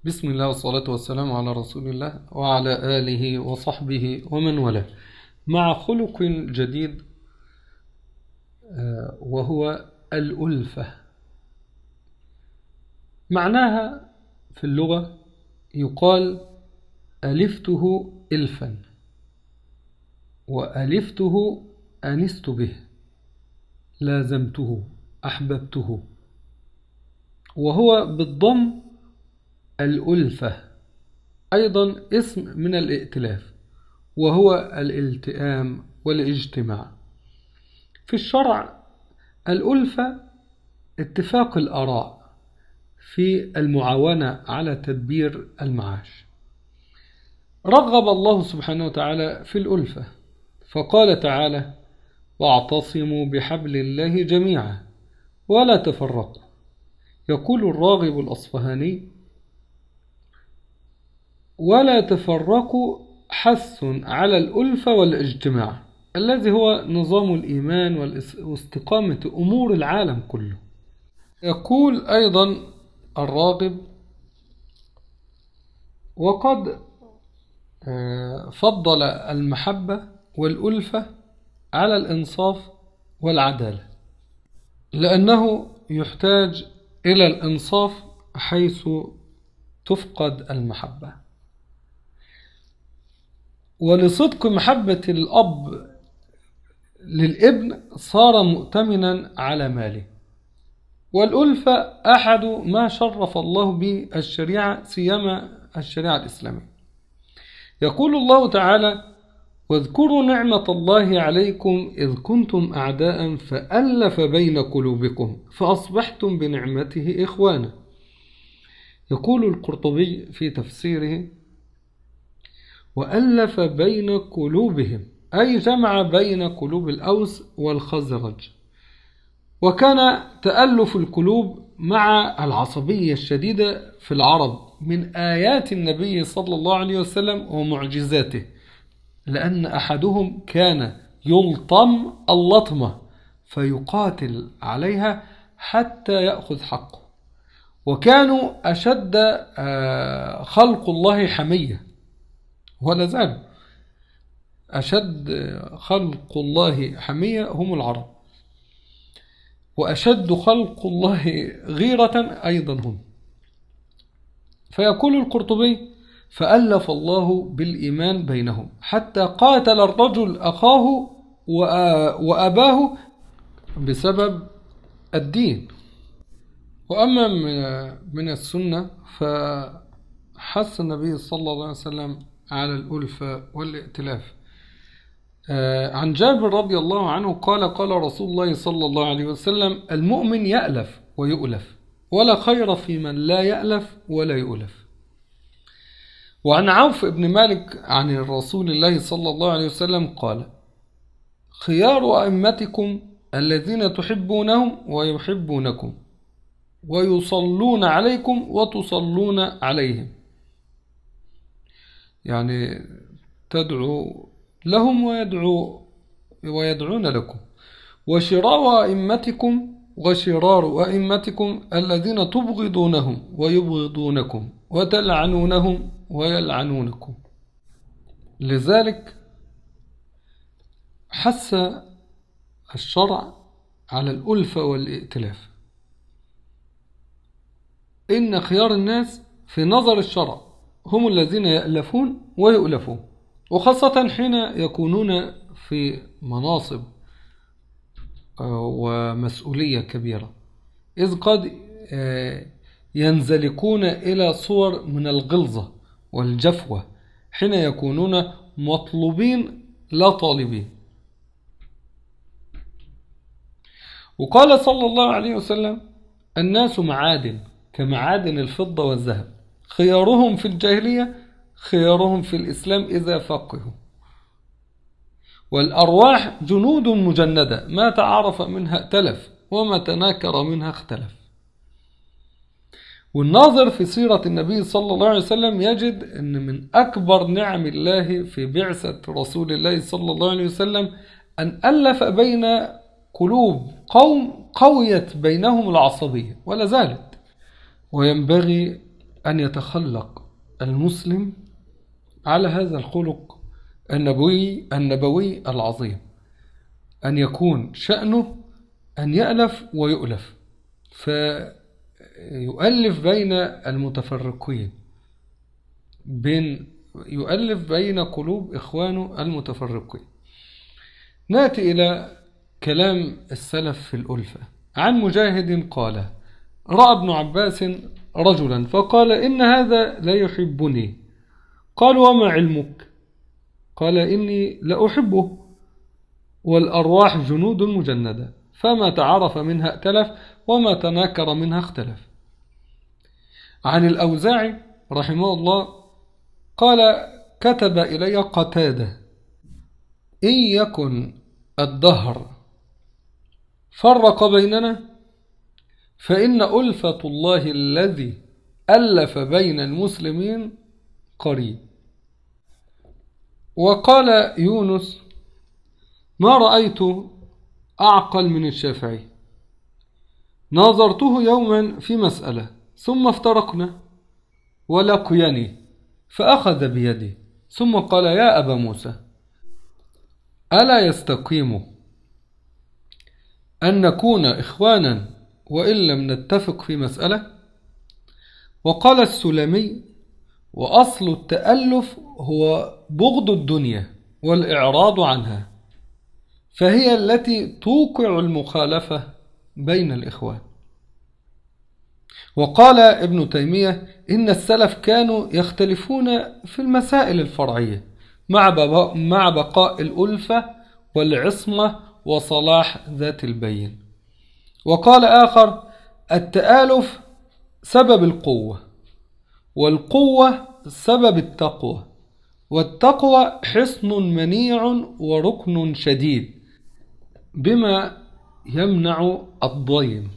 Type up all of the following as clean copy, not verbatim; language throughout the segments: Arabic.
بسم الله والصلاة والسلام على رسول الله وعلى آله وصحبه ومن والاه، مع خلق جديد وهو الألفة. معناها في اللغة يقال ألفته إلفا، وألفته أنست به، لازمته، أحببته، وهو بالضم الألفة، أيضا اسم من الائتلاف، وهو الالتئام والاجتماع. في الشرع الألفة اتفاق الآراء في المعاونة على تدبير المعاش. رغب الله سبحانه وتعالى في الألفة، فقال تعالى: واعتصموا بحبل الله جميعا ولا تفرقوا. يقول الراغب الأصفهاني: ولا تفرقوا حث على الألفة والاجتماع، الذي هو نظام الإيمان واستقامة أمور العالم كله. يقول أيضا الراغب: وقد فضل المحبة والألفة على الإنصاف والعدالة، لأنه يحتاج إلى الإنصاف حيث تفقد المحبة. ولصدق محبة الأب للابن صار مؤتمنا على ماله. والألفة أحد ما شرف الله به الشريعة، سيما الشريعة الإسلامية. يقول الله تعالى: واذكروا نعمة الله عليكم إذ كنتم أعداء فألف بين قلوبكم فأصبحتم بنعمته إخوانا. يقول القرطبي في تفسيره: وألف بين قلوبهم، أي جمع بين قلوب الأوس والخزرج. وكان تألف القلوب مع العصبية الشديدة في العرب من آيات النبي صلى الله عليه وسلم ومعجزاته، لأن أحدهم كان يلطم اللطمة فيقاتل عليها حتى يأخذ حقه. وكانوا أشد خلق الله حمية، ولا زال أشد خلق الله حمية هم العرب، وأشد خلق الله غيرة أيضا هم. فيقول القرطبي: فألف الله بالإيمان بينهم حتى قاتل الرجل أخاه وأباه بسبب الدين. وأما من السنة فحث النبي صلى الله عليه وسلم على الألفة والائتلاف. عن جابر رضي الله عنه قال: قال رسول الله صلى الله عليه وسلم: المؤمن يألف ويؤلف، ولا خير في من لا يألف ولا يؤلف. وعن عوف بن مالك عن الرسول الله صلى الله عليه وسلم قال: خيار أئمتكم الذين تحبونهم ويحبونكم ويصلون عليكم وتصلون عليهم، يعني تدعو لهم ويدعون لكم. وشرار أئمتكم وشرار أئمتكم الذين تبغضونهم ويبغضونكم وتلعنونهم ويلعنونكم. لذلك حث الشرع على الألفة والائتلاف. إن خيار الناس في نظر الشرع هم الذين يألفون ويؤلفون، وخاصة حين يكونون في مناصب ومسؤولية كبيرة، إذ قد ينزلقون إلى صور من الغلظة والجفوة حين يكونون مطلوبين لا طالبين. وقال صلى الله عليه وسلم: الناس معادن كمعادن الفضة والذهب، خيارهم في الجاهلية خيارهم في الإسلام إذا فقهوا. والأرواح جنود مجندة، ما تعارف منها ائتلف وما تناكر منها اختلف. والناظر في سيرة النبي صلى الله عليه وسلم يجد أن من أكبر نعم الله في بعثة رسول الله صلى الله عليه وسلم أن ألف بين قلوب قوم قويت بينهم العصبية ولا زالت. وينبغي أن يتخلق المسلم على هذا الخلق النبوي العظيم، أن يكون شأنه أن يألف ويؤلف، فيؤلف بين المتفرقين، يؤلف بين قلوب إخوانه المتفرقين. نأتي إلى كلام السلف في الألفة. عن مجاهد قال: رأى ابن عباس رجلا فقال: إن هذا لا يحبني. قال: وما علمك؟ قال: إني لأحبه، والأرواح جنود مجندة، فما تعرف منها ائتلف، وما تناكر منها اختلف. عن الأوزاعي رحمه الله قال: كتب إلي قتادة: إن يكن الدهر فرق بيننا فإن ألفة الله الذي ألف بين المسلمين قريب. وقال يونس: ما رأيت أعقل من الشافعي، ناظرته يوما في مسألة ثم افترقنا ولقيني فأخذ بيدي ثم قال: يا أبا موسى، ألا يستقيم أن نكون إخوانا وإن لم نتفق في مسألة؟ وقال السلمي: وأصل التألف هو بغض الدنيا والإعراض عنها، فهي التي توقع المخالفة بين الإخوان. وقال ابن تيمية: إن السلف كانوا يختلفون في المسائل الفرعية مع بقاء الألفة والعصمة وصلاح ذات البين. وقال آخر: التآلف سبب القوة، والقوة سبب التقوى، والتقوى حصن منيع وركن شديد بما يمنع الضيم،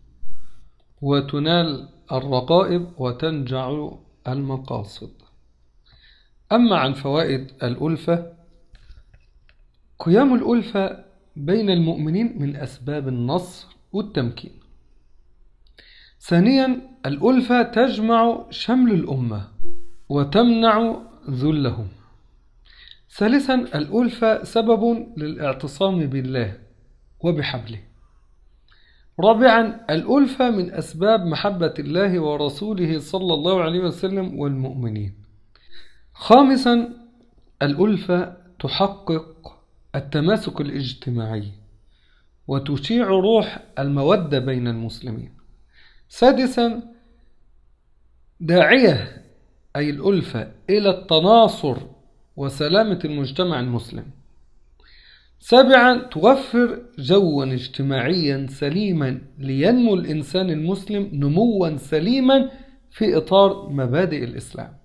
وتنال الرقائب وتنجع المقاصد. أما عن فوائد الألفة: قيام الألفة بين المؤمنين من أسباب النصر والتمكين. ثانيا، الألفة تجمع شمل الأمة وتمنع ذلهم. ثالثا، الألفة سبب للاعتصام بالله وبحبله. رابعا، الألفة من أسباب محبة الله ورسوله صلى الله عليه وسلم والمؤمنين. خامسا، الألفة تحقق التماسك الاجتماعي وتشيع روح المودة بين المسلمين. سادسا، داعية أي الألفة إلى التناصر وسلامة المجتمع المسلم. سابعا، توفر جوا اجتماعيا سليما لينمو الإنسان المسلم نموا سليما في إطار مبادئ الإسلام.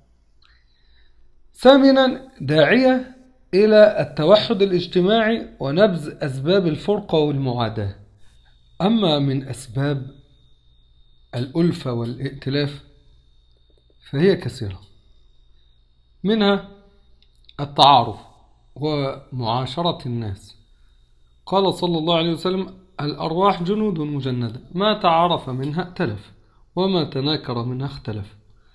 ثامنا، داعية إلى التوحد الاجتماعي ونبذ أسباب الفرقة والمعاداة. أما من أسباب الألفة والائتلاف فهي كثيرة، منها التعارف ومعاشرة الناس. قال صلى الله عليه وسلم: الأرواح جنود مجندة، ما تعارف منها ائتلف، وما تناكر منها اختلف.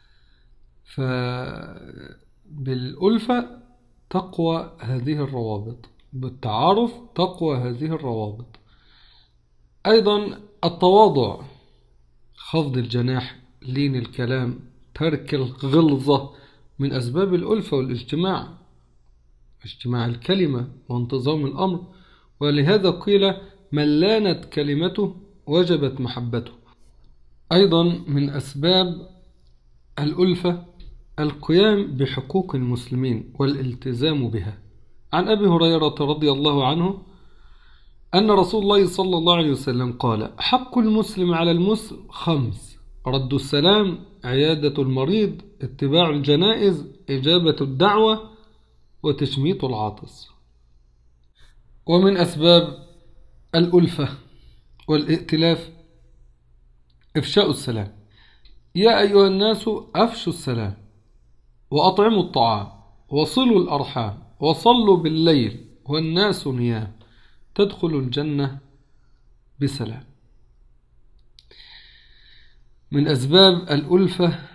فبالألفة تقوى هذه الروابط، بالتعارف تقوى هذه الروابط. أيضا التواضع، خفض الجناح، لين الكلام، ترك الغلظة، من أسباب الألفة والاجتماع، اجتماع الكلمة وانتظام الأمر. ولهذا قيل: من لانت كلمته وجبت محبته. أيضا من أسباب الألفة القيام بحقوق المسلمين والالتزام بها. عن أبي هريرة رضي الله عنه أن رسول الله صلى الله عليه وسلم قال: حق المسلم على المسلم 5: رد السلام، عيادة المريض، اتباع الجنائز، إجابة الدعوة، وتشميت العاطس. ومن أسباب الألفة والائتلاف إفشاء السلام. يا أيها الناس أفشوا السلام، وأطعموا الطعام، وصلوا الأرحام، وصلوا بالليل والناس نيام، تدخلوا الجنة بسلام. من أسباب الألفة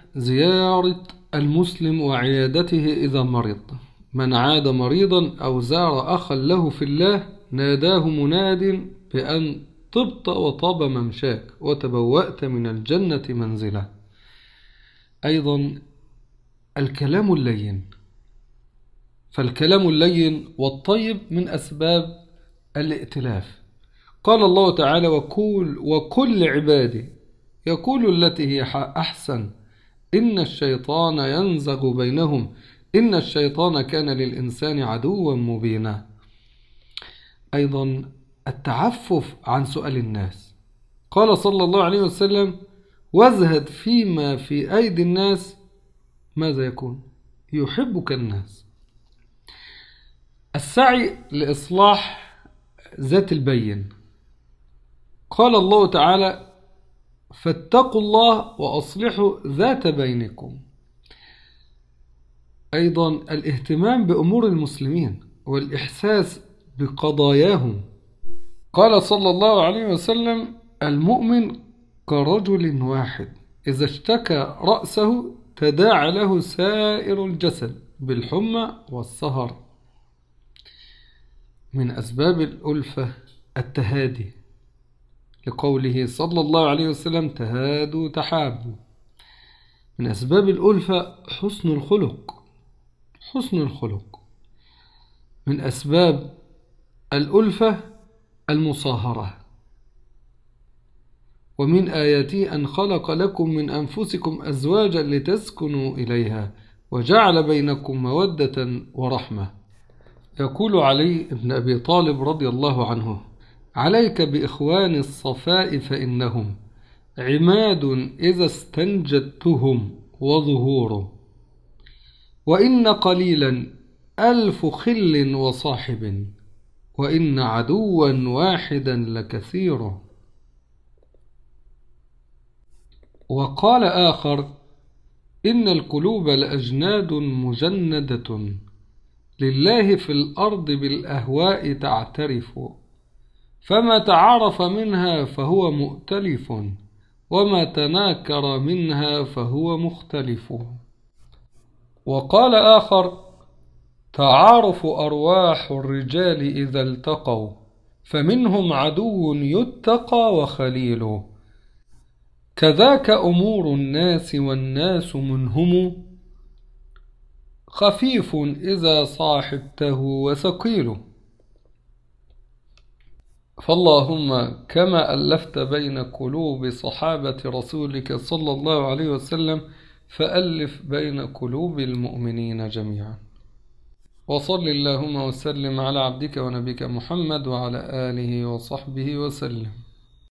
زيارة المسلم وعيادته إذا مرض. من عاد مريضا أو زار أخا له في الله ناداه مناد بأن طبت وطاب ممشاك وتبوأت من الجنة منزلا. أيضا الكلام اللين، فالكلام اللين والطيب من أسباب الائتلاف. قال الله تعالى: وكل عبادي يقول التي هي أحسن إن الشيطان ينزغ بينهم إن الشيطان كان للإنسان عدوا مبينا. أيضا التعفف عن سؤال الناس. قال صلى الله عليه وسلم: وازهد فيما في أيدي الناس ماذا يكون؟ يحبك الناس. السعي لإصلاح ذات البين. قال الله تعالى: فاتقوا الله وأصلحوا ذات بينكم. أيضا الاهتمام بأمور المسلمين والإحساس بقضاياهم. قال صلى الله عليه وسلم: المؤمن كرجل واحد إذا اشتكى رأسه تداعى له سائر الجسد بالحمى والسهر. من أسباب الألفة التهادي، لقوله صلى الله عليه وسلم: تهادوا تحابوا. من أسباب الألفة حسن الخلق. حسن الخلق. من أسباب الألفة المصاهرة. ومن آياته أن خلق لكم من أنفسكم أزواجا لتسكنوا إليها وجعل بينكم مودة ورحمة. يقول علي بن أبي طالب رضي الله عنه: عليك بإخوان الصفاء فإنهم عماد إذا استنجدتهم وظهور، وإن قليلا ألف خل وصاحب، وإن عدوا واحدا لكثير. وقال آخر: إن القلوب لأجناد مجندة لله في الأرض بالأهواء تعترف، فما تعارف منها فهو مؤتلف، وما تناكر منها فهو مختلف. وقال آخر: تعارف أرواح الرجال إذا التقوا، فمنهم عدو يتقى وخليل، كذاك أمور الناس والناس منهم خفيف إذا صاحبته وثقيل. فاللهم كما ألفت بين قلوب صحابة رسولك صلى الله عليه وسلم فألف بين قلوب المؤمنين جميعا. وصل اللهم وسلم على عبدك ونبيك محمد وعلى آله وصحبه وسلم.